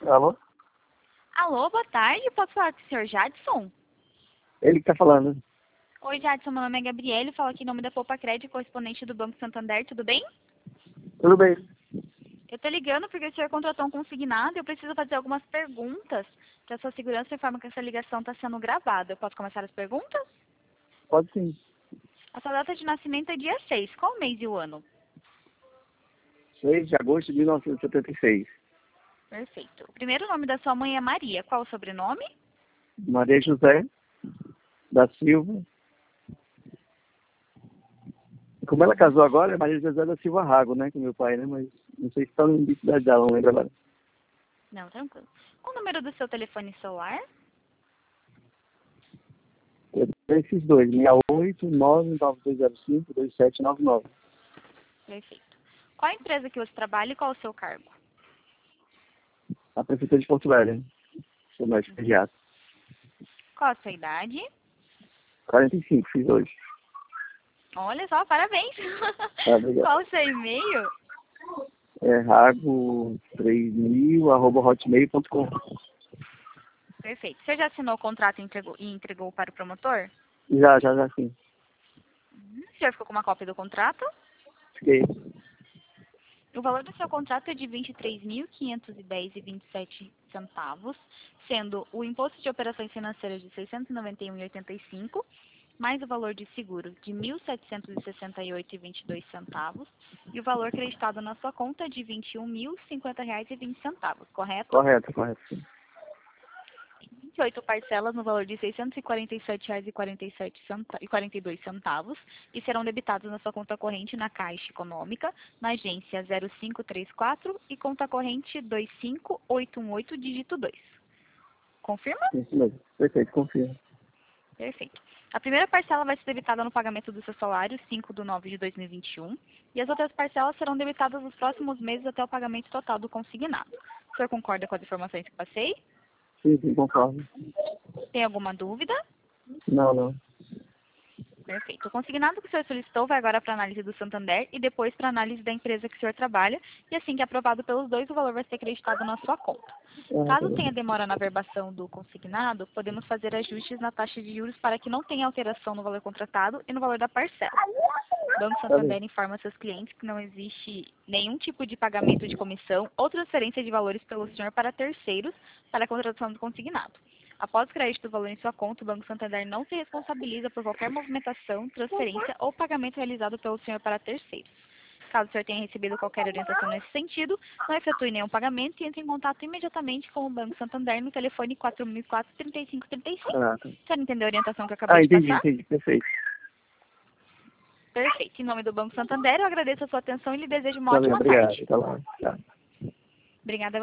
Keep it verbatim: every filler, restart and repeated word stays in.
Alô? Alô, boa tarde. Posso falar com o senhor Jadson? Ele que tá falando. Oi, Jadson. Meu nome é Gabriele. Falo aqui em nome da Poupa Crédito, correspondente do Banco Santander. Tudo bem? Tudo bem. Eu tô ligando porque o senhor contratou um consignado e eu preciso fazer algumas perguntas para a sua segurança informa que essa ligação está sendo gravada. Eu posso começar as perguntas? Pode sim. A sua data de nascimento é dia seis. Qual o mês e o ano? seis de agosto de mil novecentos e setenta e seis. Perfeito. O primeiro nome da sua mãe é Maria. Qual o sobrenome? Maria José da Silva. Como ela casou agora, é Maria José da Silva Rago, né? Com meu pai, né? Mas não sei se está no início da dela, não lembro agora. Não, tranquilo. Qual o número do seu telefone celular? Eu tenho esses dois, seis oito nove nove dois zero cinco dois sete nove nove. Perfeito. Qual a empresa que você trabalha e qual o seu cargo? A Prefeitura de Porto Velho. Sou médico pediatra. Qual a sua idade? quarenta e cinco, fiz hoje. Olha só, parabéns. Tá, obrigado. Qual o seu e-mail? É rago três mil arroba hotmail ponto com. Perfeito. Você já assinou o contrato e entregou, e entregou para o promotor? Já, já, já sim. Uhum. O senhor ficou com uma cópia do contrato? Fiquei. O valor do seu contrato é de vinte e três mil quinhentos e dez reais e vinte e sete centavos, sendo o imposto de operações financeiras de seiscentos e noventa e um reais e oitenta e cinco centavos, mais o valor de seguro de mil setecentos e sessenta e oito reais e vinte e dois centavos, e o valor creditado na sua conta é de vinte e um mil e cinquenta reais e vinte centavos, correto? Correto, correto, sim. vinte e oito parcelas no valor de seiscentos e quarenta e sete reais e quarenta e quarenta e dois centavos e serão debitados na sua conta corrente na Caixa Econômica, na agência zero cinco três quatro e conta corrente dois cinco oito um oito, dígito dois. Confirma? Isso mesmo. Perfeito, confio. Perfeito. A primeira parcela vai ser debitada no pagamento do seu salário, cinco de nove de dois mil e vinte e um, e as outras parcelas serão debitadas nos próximos meses até o pagamento total do consignado. O senhor concorda com as informações que passei? Sim, sim, concordo. Tem alguma dúvida? Não, não. Perfeito. O consignado que o senhor solicitou vai agora para a análise do Santander e depois para a análise da empresa que o senhor trabalha. E assim que aprovado pelos dois, o valor vai ser acreditado na sua conta. Ah, tá Caso bom. tenha demora na verbação do consignado, podemos fazer ajustes na taxa de juros para que não tenha alteração no valor contratado e no valor da parcela. O Banco Tá bem. Santander informa seus clientes que não existe nenhum tipo de pagamento de comissão ou transferência de valores pelo senhor para terceiros para a contratação do consignado. Após o crédito do valor em sua conta, o Banco Santander não se responsabiliza por qualquer movimentação, transferência ou pagamento realizado pelo senhor para terceiros. Caso o senhor tenha recebido qualquer orientação nesse sentido, não efetue nenhum pagamento e entre em contato imediatamente com o Banco Santander no telefone quatro mil e quatro, trinta e cinco trinta e cinco. Ah, tá. Você entendeu a orientação que eu acabei Ah, de entendi, passar? entendi. Perfeito. Perfeito. Em nome do Banco Santander, eu agradeço a sua atenção e lhe desejo uma Tá bem, ótima obrigado. tarde. Tá lá. Tá. Obrigada a